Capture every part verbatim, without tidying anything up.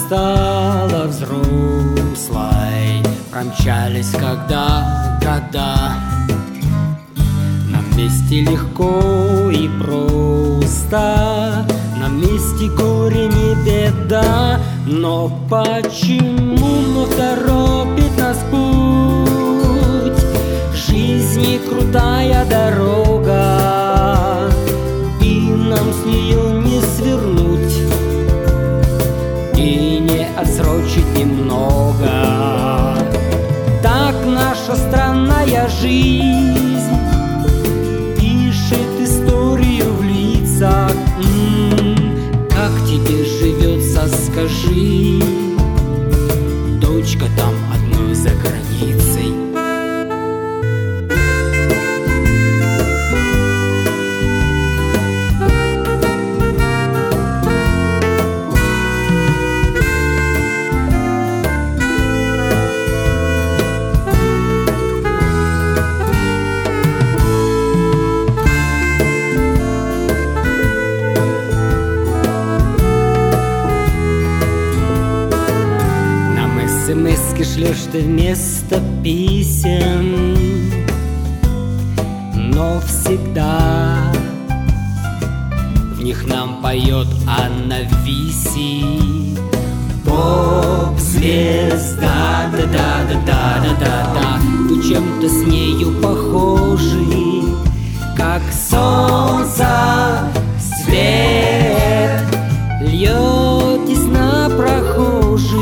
стала взрослой, промчались когда года. На месте легко и просто, на месте горе не беда. Но почему вновь торопит нас путь? Жизни крутая дорога, и нам с нее не свернуть и не отсрочить немного. Так наша странная жизнь пишет историю в лицах. М-м, как тебе живется, скажи, дочка там одной за границей. Смс-ки шлешь ты вместо писем, но всегда в них нам поет Анна Виси. Поп-звезда, да-да-да-да-да-да. Вы чем-то с нею похожи, как солнце свет льетесь на прохожих.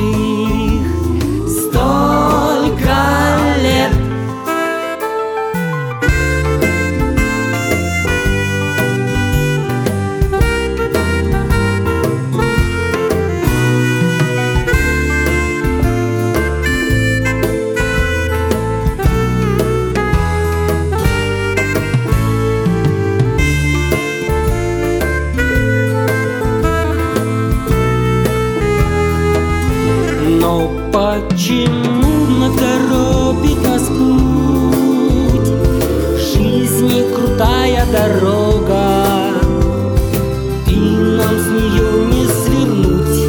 Но почему наторопит нас путь? Жизни крутая дорога, и нам с нее не свернуть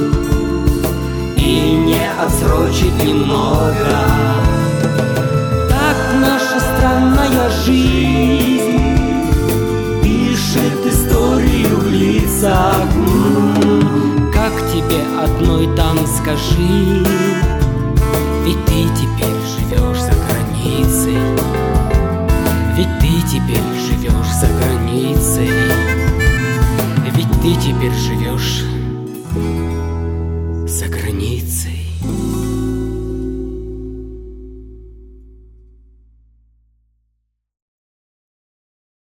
и не отсрочить немного. Так наша странная жизнь пишет историю в лицах. М-м, как тебе одной там, скажи, ведь ты теперь живешь за границей, ведь ты теперь живешь за границей, ведь ты теперь живешь